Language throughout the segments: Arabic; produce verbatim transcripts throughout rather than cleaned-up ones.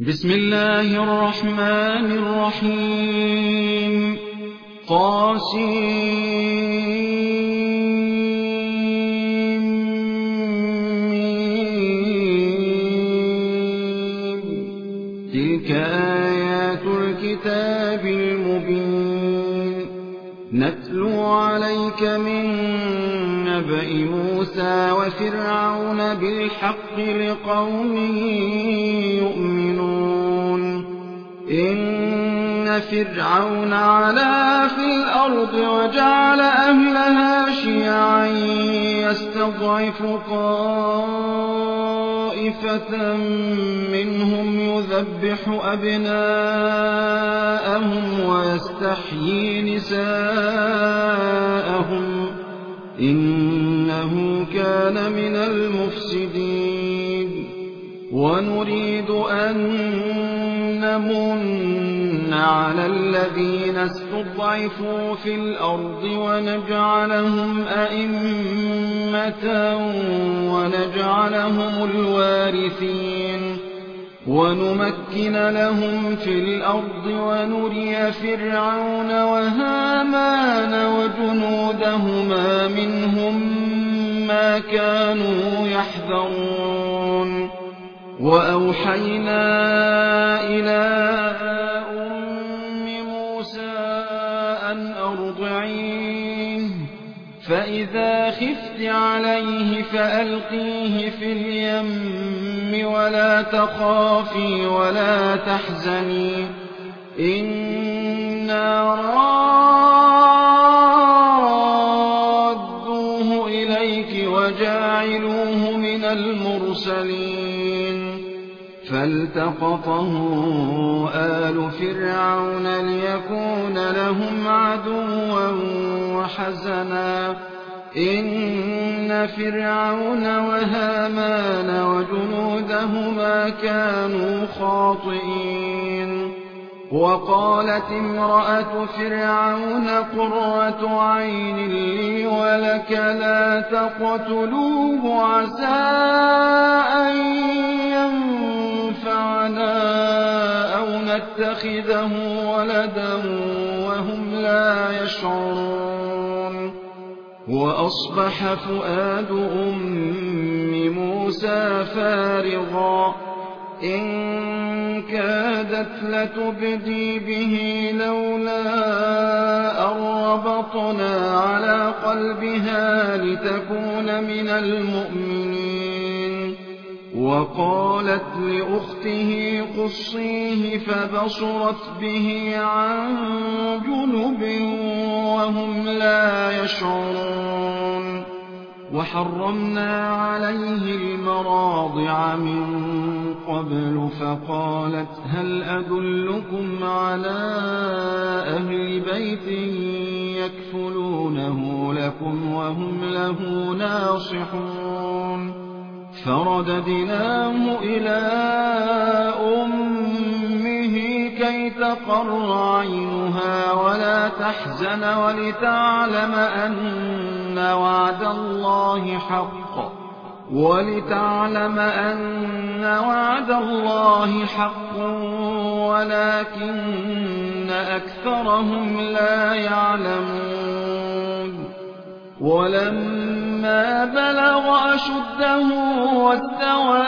بسم الله الرحمن الرحيم قاسم تلك آيات الكتاب المبين نتلو عليك من نبأ موسى وفرعون بالحق لقوم يؤمنون إن فرعون علا في الأرض وجعل أهلها شيعا يستضعف طائفة منهم يذبح أبناءهم ويستحيي نساءهم إنه كان من المفسدين ونريد أن نمن على الذين استضعفوا في الأرض ونجعلهم أئمة ونجعلهم الوارثين ونمكن لهم في الأرض ونري فرعون وهامان وجنودهما منهم ما كانوا يحذرون وأوحينا إلى أم موسى أن أرضعيه فإذا خفت عليه فألقيه في اليم ولا تخافي ولا تحزني إنا رادوه إليك وجاعلوه من المرسلين فالتقطه آل فرعون ليكون لهم عدوا وحزنا إن فرعون وهامان وجنودهما كانوا خاطئين وقالت امرأة فرعون قرة عين لي ولك لا تقتلوه عسى أن ينفعنا أو نتخذه ولدا وهم لا يشعرون وأصبح فؤاد أم موسى فارغا إن كادت لتبدي به لولا أن ربطنا على قلبها لتكون من المؤمنين وقالت لأخته قصيه فبصرت به عن جنب وهم لا يشعرون وحرمنا عليه المراضع من قبل فقالت هل أدلكم على أهل بيت يكفلونه لكم وهم له ناصحون فرددناه إلى أمه كي تقر عينها ولا تحزن ولتعلم أن وعد الله حق ولتعلم أن وعد الله حق ولكن أكثرهم لا يعلمون ولما بلغ أشده واستوى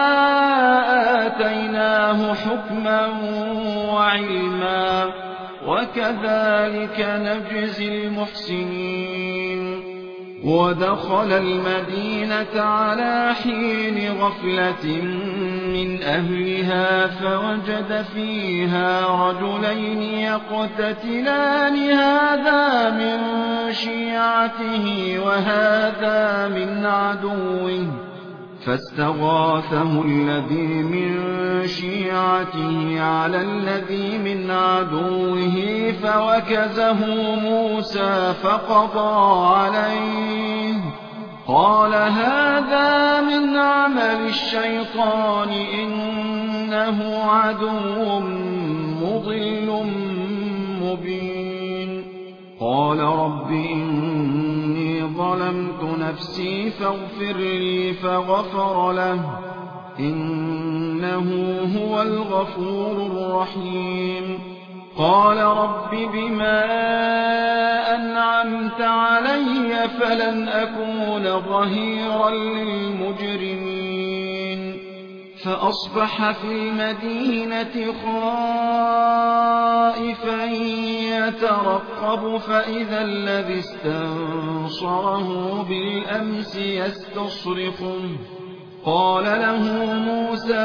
آتيناه حكما وعلما وكذلك نجزي المحسنين ودخل المدينة على حين غفلة من أهلها فوجد فيها رجلين يقتتلان هذا من شيعته وهذا من عدوه فاستغاثه الذي من شيعته على الذي من عدوه فوكزه موسى فقضى عليه قال هذا من عمل الشيطان إنه عدو مضل مبين قال رب إني ظلمت نفسي فاغفر لي فغفر له إن إنه هو الغفور الرحيم قال رب بما أنعمت علي فلن أكون ظهيرا للمجرمين فأصبح في المدينة خائفا يترقب فإذا الذي استنصره بالأمس يستصرخه قال له موسى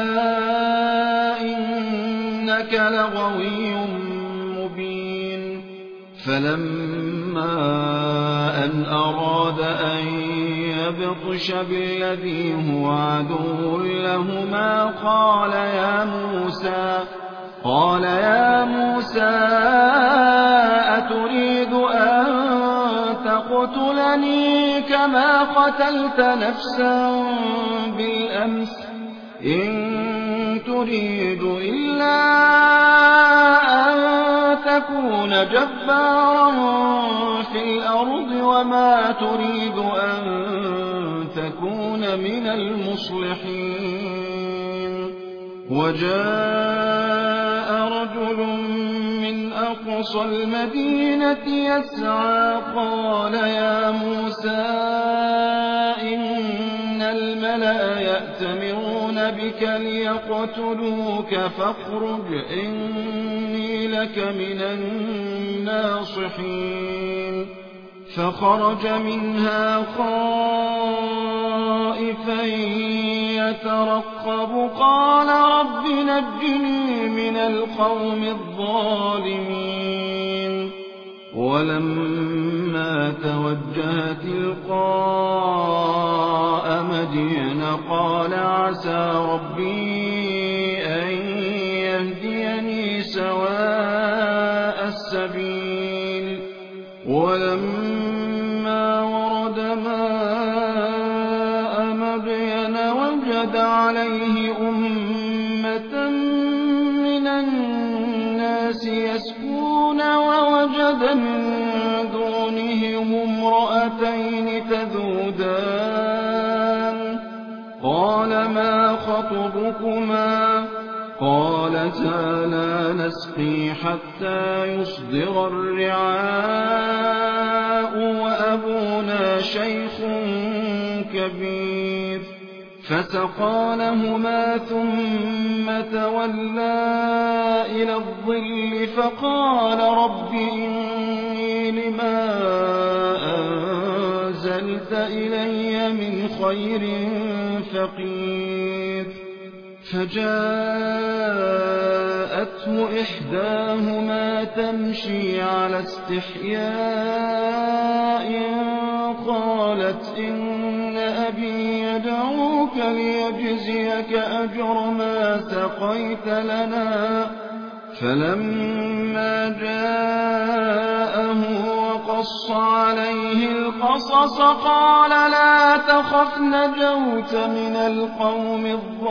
إنك لغوي مبين فلما أن أراد أن يبطش بالذي هو عدو لهما قال يا موسى قال يا موسى أتريد أن تقتلني كما قتلت نفسا بالأمس إن تريد إلا أن تكون جبارا في الأرض وما تريد أن تكون من المصلحين وجاء رجل من أقصى المدينة يسعى قال يا موسى إن الملأ يأتمرون بك ليقتلوك فاخرج إني لك من الناصحين فخرج منها خائفا يترقب قال رب نجني من القوم الظالمين ولما توجه تلقاء مدين قال عسى ربي أن يهديني سواء السبيل ولما ورد ماء مدين وجد عليه أمة من الناس يسكون ووجد من دونهم امرأتين تذودان قال ما خطبكما قالتا لا نسقي حتى يصدر الرعاء وأبونا شيخ كبير فسقى لهما ثم تولى إلى الظل فقال رب إني لما أنزلت إلي من خير فقير فجاءته إحداهما تمشي على استحياء قالت إن أبي يدعوك ليجزيك أجر ما سقيت لنا فلما جاءه وقص عليه القصص قال لا تخف نجوت من القوم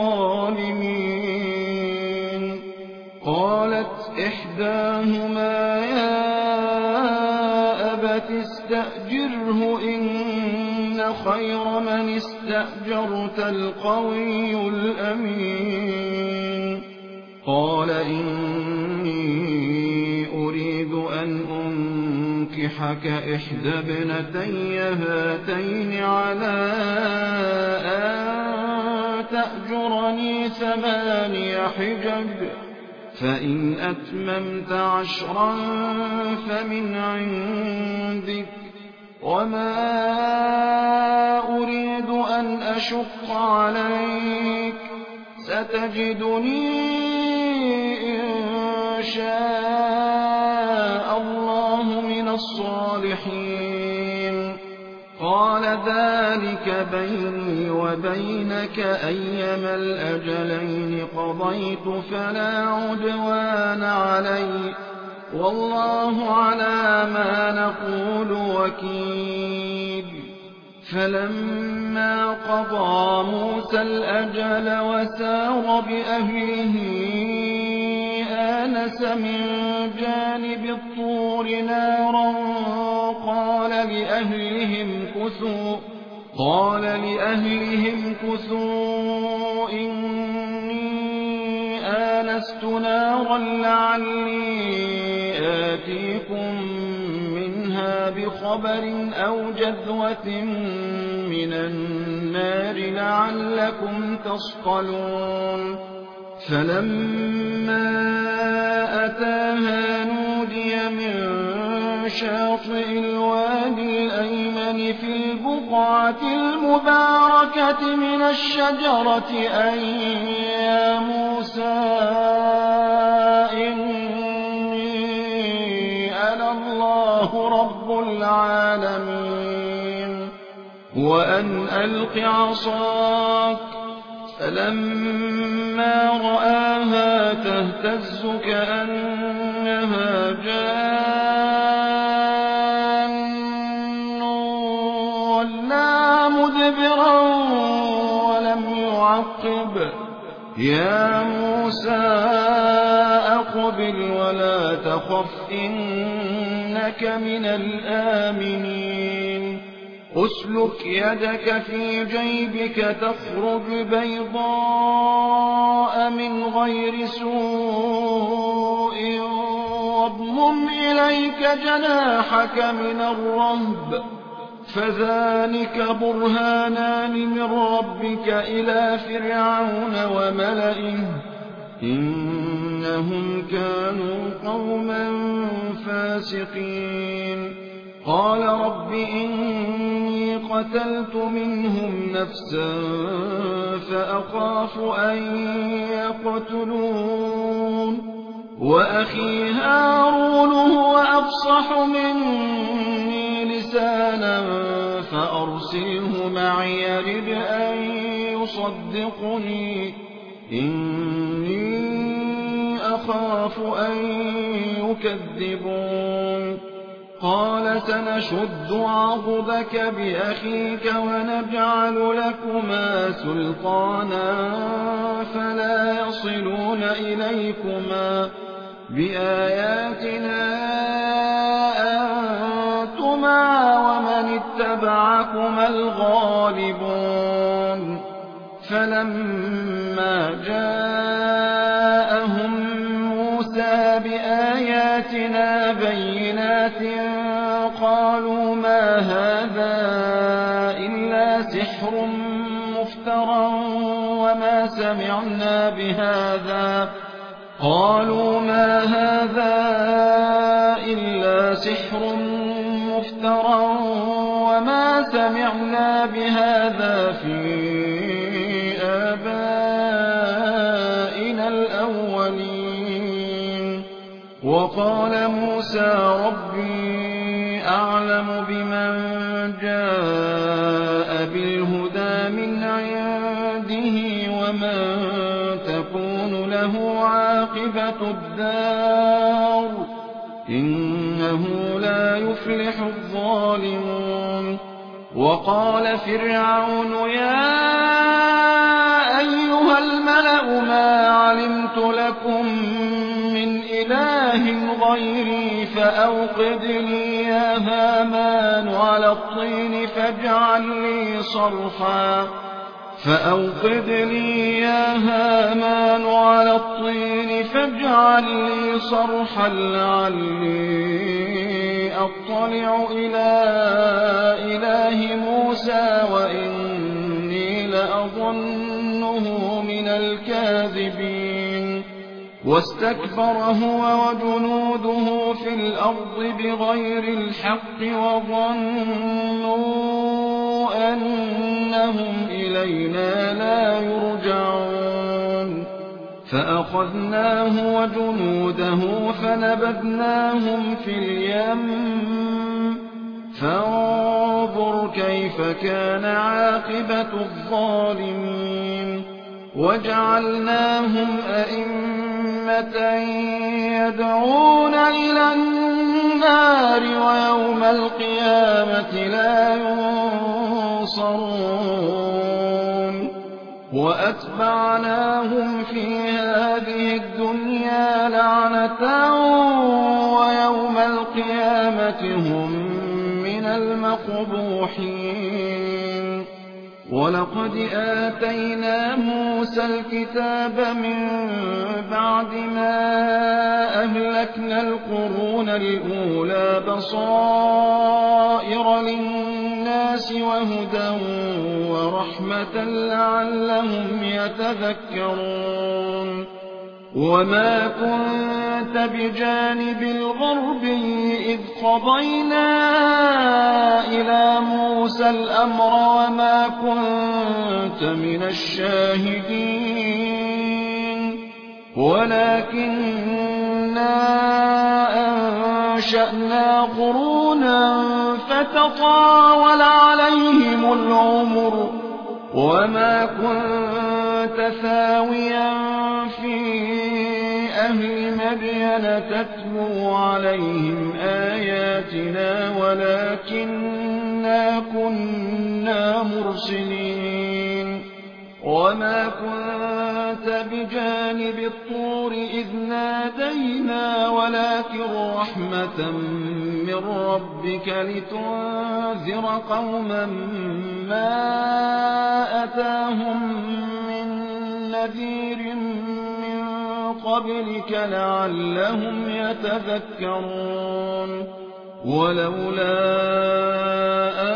الظالمين قالت إحداهما يا أبت استأجره إن خير من استأجرت القوي الأمين قال إني أريد أن أنكحك إحدى ابنتي هاتين على أن تأجرني ثماني حجج فإن أتممت عشرا فمن عندك وما أريد أن أشق عليك ستجدني إن شاء الله من الصالحين قال ذلك بيني وبينك أيما الأجلين قضيت فلا عدوان علي والله على ما نقول وكيل فلما قضى موسى الأجل وسار بأهله آنس من جانب الطور نارا قال لأهلهم كثوا قال لأهلهم كثوا إني آنست نارا لعلي آتيكم منها بخبر أو جذوة من النار لعلكم تصطلون فلما أتاها نودي من شاطئ الوادي الأيمن في البقعة المباركة من الشجرة أن يا موسى إني أنا الله رب العالمين وأن ألق عصاك فلما رآها تهتز كأنها جان ولا مدبرا ولم يعقب يا موسى أقبل ولا تخف إنك من الآمنين أسلك يدك في جيبك تخرج بيضاء من غير سوء واضمم إليك جناحك من الرهب فذلك برهانان من ربك إلى فرعون وملئه إنهم كانوا قوما فاسقين قال رب إني قتلت منهم نفسا فأخاف أن يقتلون وأخي هارون هو أفصح مني لسانا فأرسله معي يرد أن يصدقني إني أخاف أن يكذبون قال سنشد عضدك بأخيك ونجعل لكما سلطانا فلا يصلون إليكما بآياتنا أنتما ومن اتبعكما الغالبون فلما جاءهم موسى بآياتنا بينات قالوا ما هذا إلا سحر مفترى وما سمعنا بهذا قالوا ما هذا إلا سحر مفترى وما سمعنا بهذا في آبائنا الأولين وقال موسى ربي أعلم بمن جاء بالهدى من عنده ومن تكون له عاقبة الدار إنه لا يفلح الظالمون وقال فرعون يا أيها الملأ ما علمت لكم من إله غيري فأوقد لي يا هامان على الطين فاجعل لي صرحا فأوقد لي يا هامان على الطين فاجعل لي صرحا لعلي أطلع إلى إله موسى وإني لأظنه من الكاذبين واستكبر هو وجنوده في الأرض بغير الحق وظنوا أنهم إلينا لا يرجعون فأخذناه وجنوده فنبذناهم في اليم فانظر كيف كان عاقبة الظالمين وجعلناهم أئمة يدعون إلى النار ويوم القيامة لا ينصرون وأتبعناهم في هذه الدنيا لعنة ويوم القيامة هم من المقبوحين ولقد آتينا موسى الكتاب من بعد ما أهلكنا القرون الأولى بصائر للناس وهدى ورحمة لعلهم يتذكرون وما كنت بجانب الغربي إذ قضينا إلى موسى الأمر وما كنت من الشاهدين ولكننا أنشأنا قرونا فتطاول عليهم العمر وما كنت ثاويا في أهل مدين تتلو عليهم آياتنا ولكننا كنا مرسلين وما كنت بجانب الطور إذ نادينا ولكن رحمة من ربك لتنذر قوما ما أتاهم من نذير من قبلك لعلهم يتذكرون ولولا أن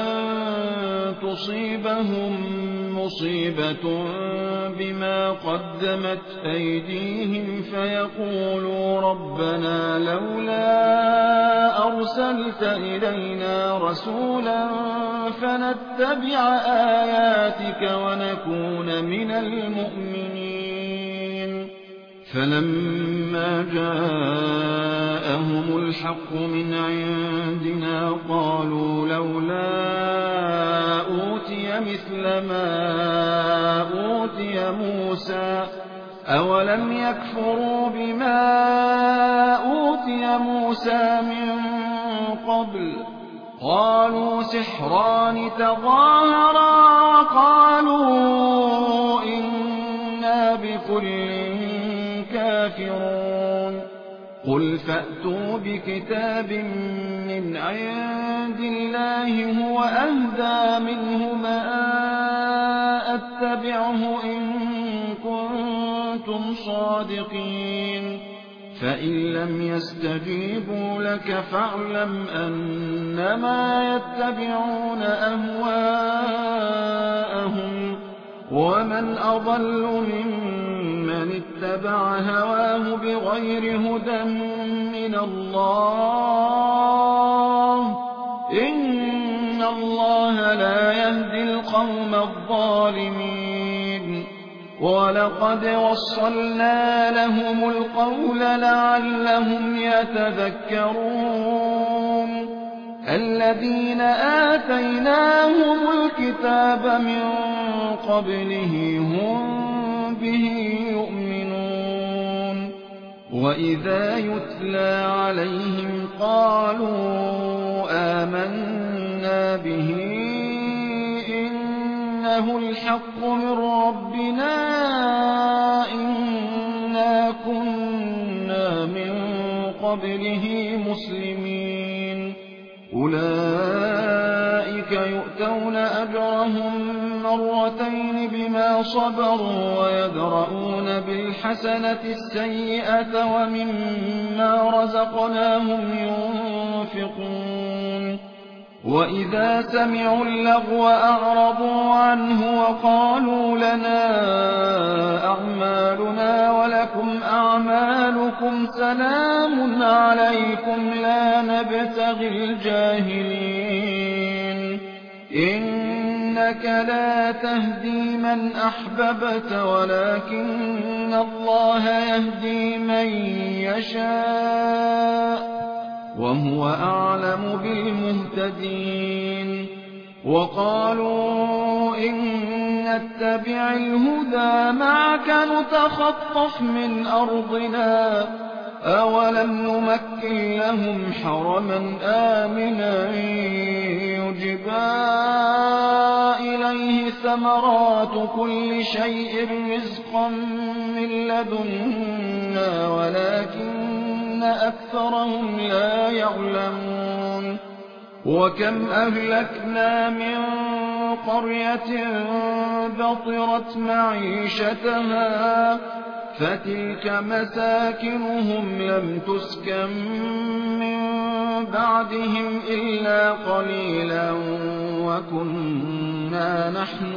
تصيبهم مصيبة بما قدمت أيديهم فيقولوا ربنا لولا أرسلت إلينا رسولا فنتبع آياتك ونكون من المؤمنين فلما جاءهم الحق من عندنا قالوا لولا أوتي مثل ما أوتي موسى أولم يكفروا بما أوتي موسى من قبل قالوا سحران تظاهرا وقالوا إنا بكل كافرون قل فأتوا بكتاب من عند الله هو أهدى منهما أتبعه إن كنتم صادقين فإن لم يستجيبوا لك فاعلم أنما يتبعون أهواءهم ومن أضل ممن اتبع هواه بغير هدى من الله إن الله لا يهدي القوم الظالمين ولقد وصلنا لهم القول لعلهم يتذكرون الذين آتيناهم الكتاب من قبله هم به يؤمنون وإذا يتلى عليهم قالوا آمنا به إنه الحق من ربنا إنا كنا من قبله مسلمين أولئك يؤتون أجرهم مرتين بما صبروا ويدرؤون بالحسنة السيئة ومما رزقناهم ينفقون وإذا سمعوا اللغو أعرضوا عنه وقالوا لنا أعمالنا ولكم أعمالكم سلام عليكم لا نبتغي الجاهلين إنك لا تهدي من أحببت ولكن الله يهدي من يشاء وهو أعلم بالمهتدين وقالوا إن نتبع الهدى معك نتخطف من أرضنا أولم نمكن لهم حرما آمنا يجبى إليه ثمرات كل شيء رزقا من لدنا ولكن أكثرهم لا يعلمون وكم أهلكنا من قرية بطرت معيشتها فتلك مساكنهم لم تسكن من بعدهم إلا قليلا وكنا نحن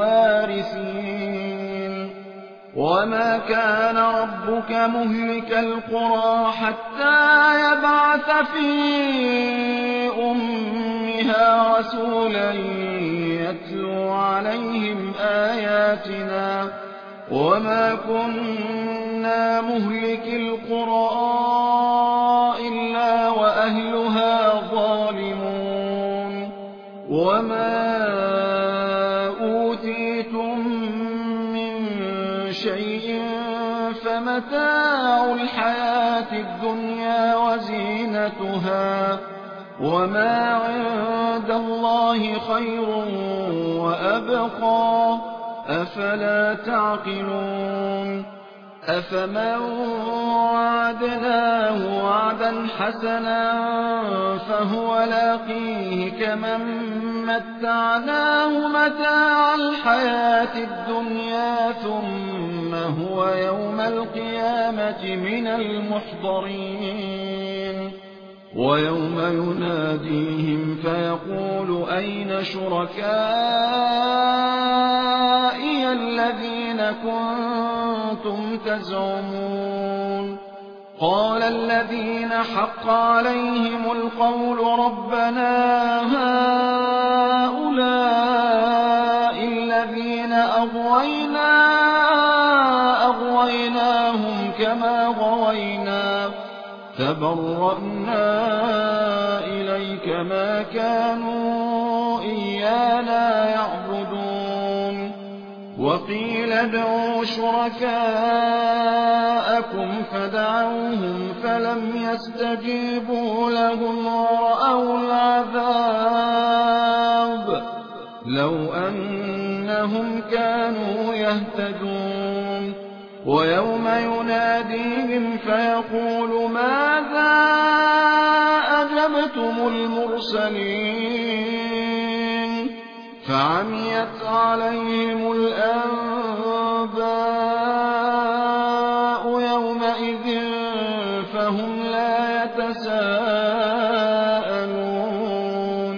الوارثين وما كان ربك مهلك القرى حتى يبعث في أمها رسولا يتلو عليهم آياتنا وما كنا مهلك القرى إلا وأهلها ظالمون وما أوتيتم من شيء فمتاع الحياة الدنيا وزينتها وما عند الله خير وأبقى أفلا تعقلون أفمن وعدناه وعدا حسنا فهو لاقيه كمن متعناه متاع الحياة الدنيا ثم هو يوم القيامة من المحضرين ويوم يناديهم فيقول أين شركائي الذين كنتم تزعمون قال الذين حق عليهم القول ربنا هؤلاء الذين أغوينا أغويناهم كما غوينا تبرأنا إليك ما كانوا إيانا يعبدون وقيل ادعوا شركاءكم فدعوهم فلم يستجيبوا لهم ورأوا العذاب لو أنهم كانوا يهتدون ويوم يناديهم فيقول ماذا أجبتم المرسلين فعميت عليهم الأنباء يومئذ فهم لا يتساءلون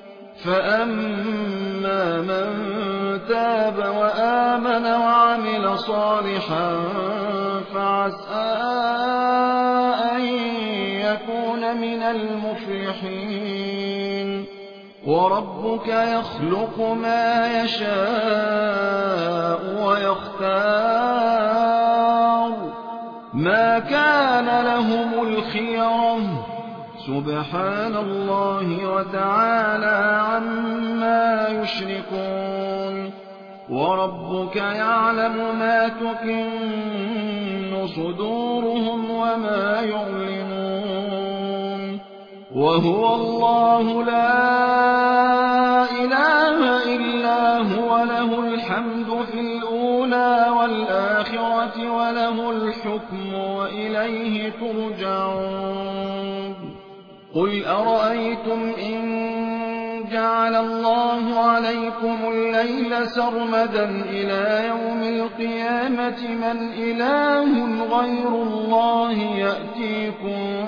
فأما من تاب وآمن وعمل صالحا فعسى أن يكون من المفلحين وربك يخلق ما يشاء ويختار ما كان لهم الخيرة سبحان الله وتعالى عما يشركون وربك يعلم ما تكن صدورهم وما يعلنون وهو الله لا إله إلا هو له الحمد في الأولى والآخرة وله الحكم وإليه ترجعون قل أرأيتم إن جعل الله عليكم الليل سرمدا إلى يوم القيامة من إله غير الله يأتيكم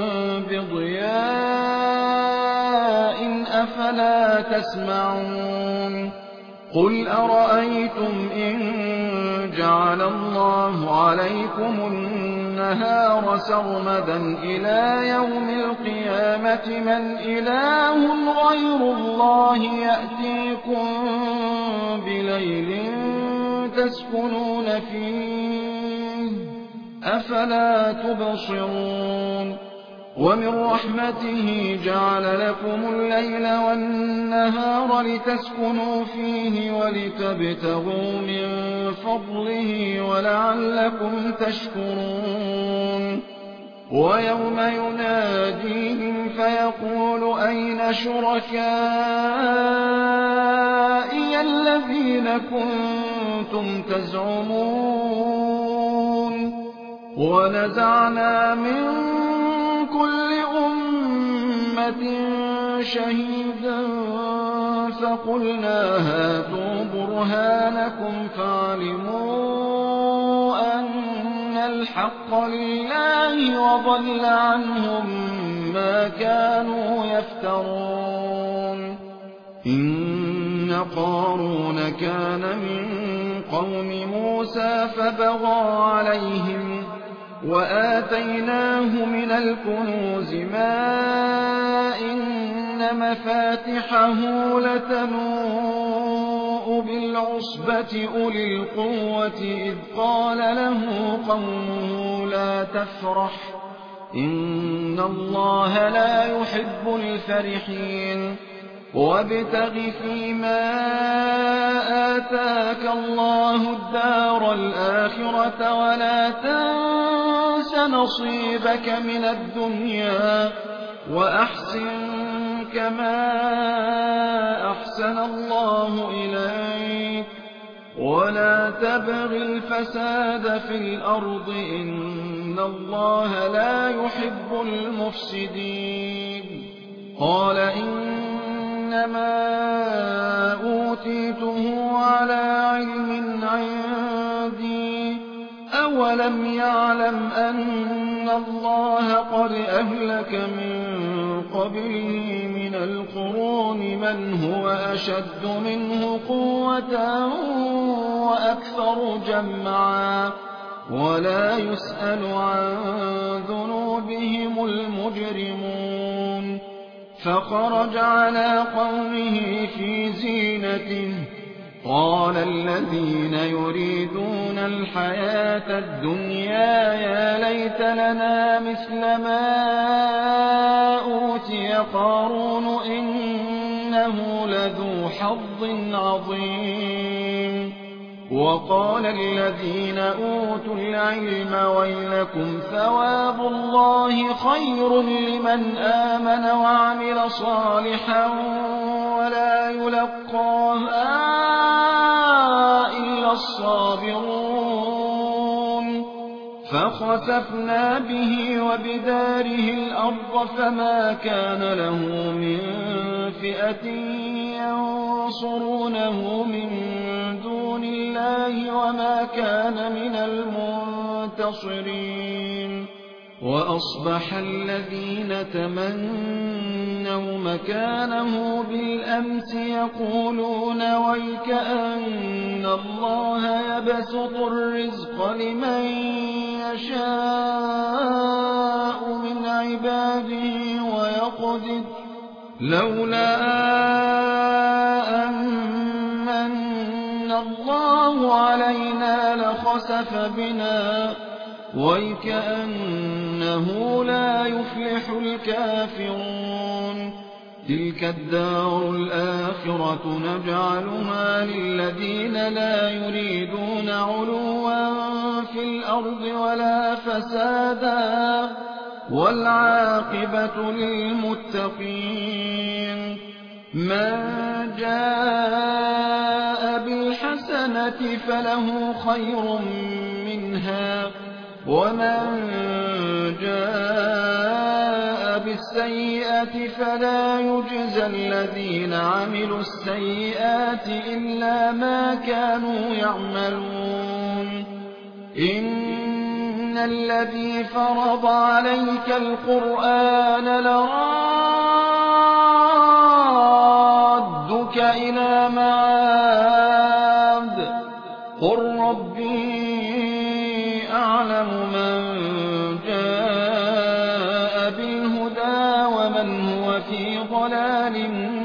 بضياء أفلا تسمعون قل أرأيتم إن جعل الله عليكم النهار سرمدا إلى يوم القيامة من إله غير الله يأتيكم بليل تسكنون فيه أفلا تبصرون ومن رحمته جعل لكم الليل والنهار لتسكنوا فيه ولتبتغوا من فضله ولعلكم تشكرون ويوم يناديهم فيقول أين شركائي الذين كنتم تزعمون ونزعنا من كل أمة شهيدا فقلنا هاتوا برهانكم فعلموا أن الحق لله وضل عنهم ما كانوا يفترون. إن قارون كان من قوم موسى فبغى عليهم وآتيناه من الكنوز ما إن مفاتحه لتنوء بالعصبة أولي القوة إذ قال له قومه لا تفرح إن الله لا يحب الفرحين. وابتغ فيما آتاك الله الدار الآخرة ولا تنس نصيبك من الدنيا وأحسن كما أحسن الله إليك ولا تبغ الفساد في الأرض إن الله لا يحب المفسدين. قال إنما أوتيته على علم عندي أولم يعلم أن الله قد أهلك من قبله من القرون من هو أشد منه قوة وأكثر جمعا ولا يسأل عن ذنوبهم المجرمون. فخرج على قومه في زينته قال الذين يريدون الحياة الدنيا يا ليت لنا مثل ما أوتي قارون إنه لذو حظ عظيم. وقال الذين أوتوا العلم ويلكم ثواب الله خير لمن آمن وعمل صالحا ولا يلقاها إلا الصابرون. فخسفنا به وبداره الأرض فما كان له من فئة ينصرونه من دون الله وما كان من المنتصرين. وأصبح الذين تمنوا مكانه بالأمس يقولون ويكأن الله يبسط الرزق لمن يشاء من عباده ويقدر لولا أمن الله علينا لخسف بنا ويكأنه لا يفلح الكافرون. تلك الدار الآخرة نجعلها للذين لا يريدون علوا في الأرض ولا فسادا والعاقبة للمتقين. من جاء بالحسنة فله خير منها ومن جاء بالسيئة فلا يجزى الذين عملوا السيئات إلا ما كانوا يعملون. إن الذي فرض عليك القرآن لرادك إلى معاد قل ربي أعلم من جاء بالهدى ومن هو في ضلال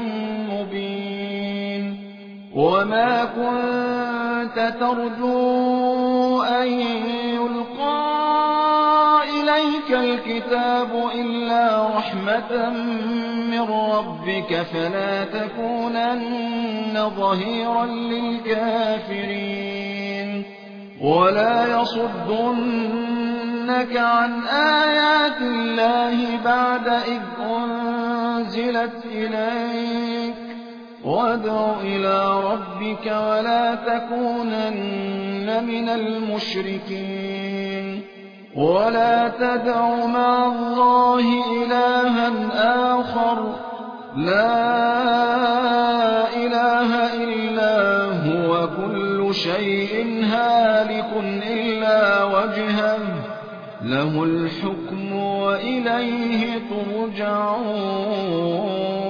مبين. وما كنت ترجو أن يلقى إليك الكتاب إلا رحمة من ربك فلا تكونن ظهيرا للكافرين. ولا يصدنك عن آيات الله بعد إذ أنزلت إليك وادع إلى ربك ولا تكونن من المشركين. ولا تدع مع الله إلها آخر لا إله شيء هالك إلا وجهه له الحكم وإليه ترجعون